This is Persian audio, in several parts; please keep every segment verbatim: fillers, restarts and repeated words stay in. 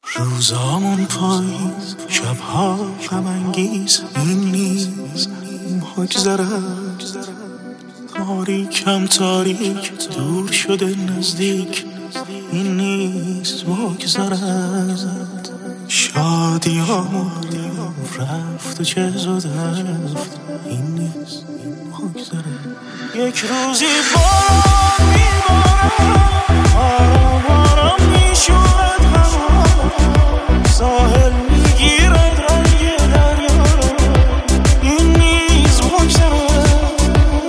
روزامون پاییز، شبها غم انگیز، این نیز مگذرد. تاریکم تاریک، دور شده نزدیک، این نیز مگذرد. شادیامون رفت و چه زود رفت، این نیز مگذرد. یک روزی باران میبارد، آرام آرام میشورد هوا، ساحل میگیرد رنگ دریا رو، این نیز مگذرد.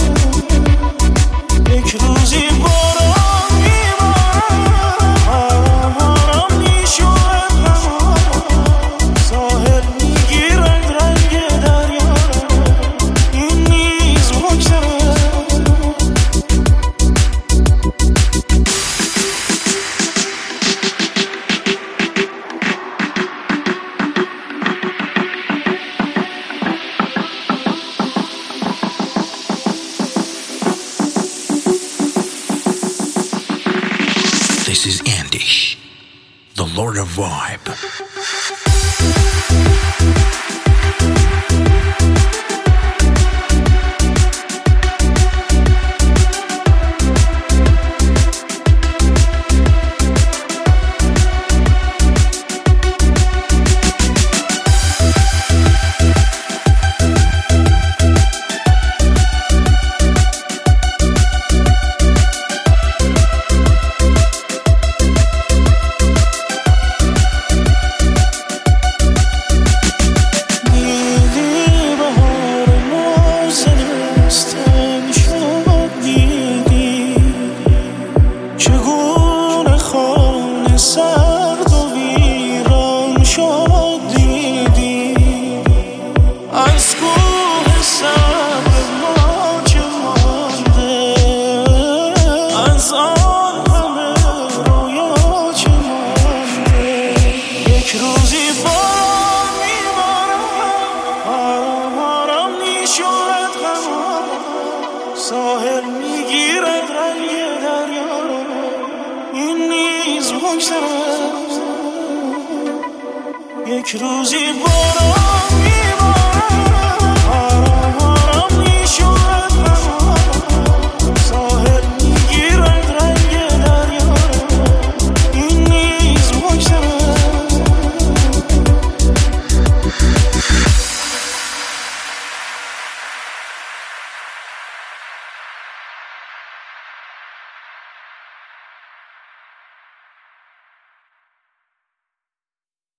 یک روزی باران میبارد، آرام آرام میشورد هوا، ساحل میگیرد رنگ دریا رو، این نیز مگذرد. This is Andy, the Lord of Vibe. ساحل میگیرد رنگ دریا رو، این نیز مگذرد. یک روزی باران